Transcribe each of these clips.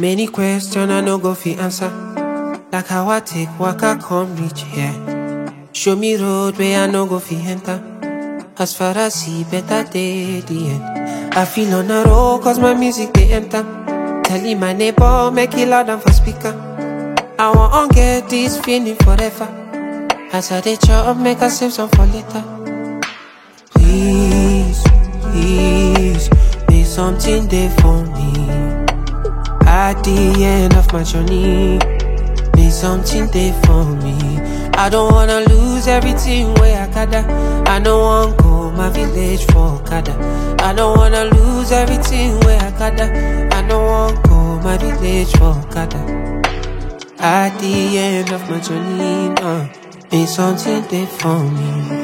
Many questions I no go fi answer. Like how I take waka come reach here. Show me road where I no go fi enter. As far as see better day the end. I feel on a roll cause my music they enter. Telling my neighbor make it loud and for speaker. I want get this feeling forever. As I dey chop make I save some for later. Please, please, make something there for me. At the end of my journey, make something there for me. I don't wanna lose everything where I gather. I don't wanna go my village for gather. I don't wanna lose everything where I gather. I don't wanna go my village for gather. At the end of my journey, make something there for me.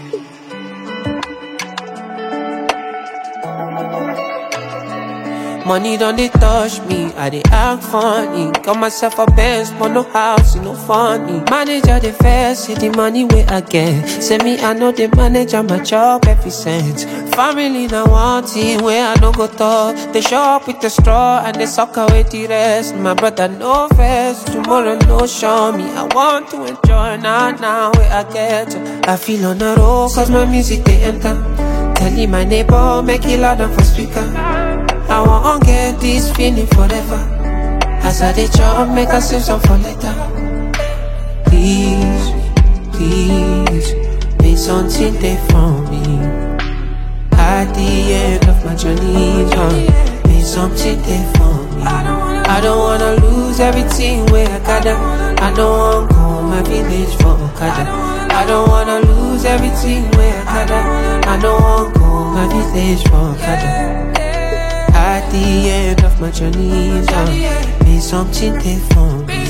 Money done they touch me, I dey act funny. Got myself a Benz, but no house, no funny. Manager the first, see the money where I get. Say me, I know the manager, my job every cent. Family now one thing where I no go talk. They show up with the straw and they suck away the rest. My brother no vest, tomorrow no show me. I want to enjoy now where I get. I feel on the road cause my music they enter. Telling my neighbor, make it loud and for speaker. I won't get this feeling forever. As I dey chop, make I save some for later. Please, please, make something there for me. At the end of my journey, make something there for me. I don't wanna lose everything where I gather. I don't wanna go my village for Okada. I don't wanna lose everything where I gather. I don't wanna go my village for Okada. At the end of my journey, make something there for me.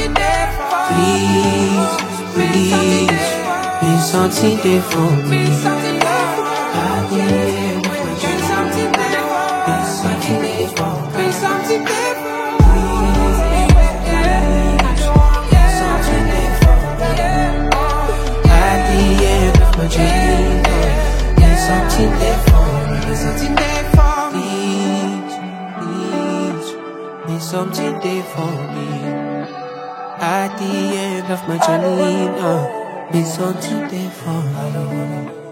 Please, please, make something there for me. At the end of my journey, make something there for me. Please, something there for me. At the end of my journey, make something there for me. Something there for me. Make something there for me. At the end of my journey, make something there for me.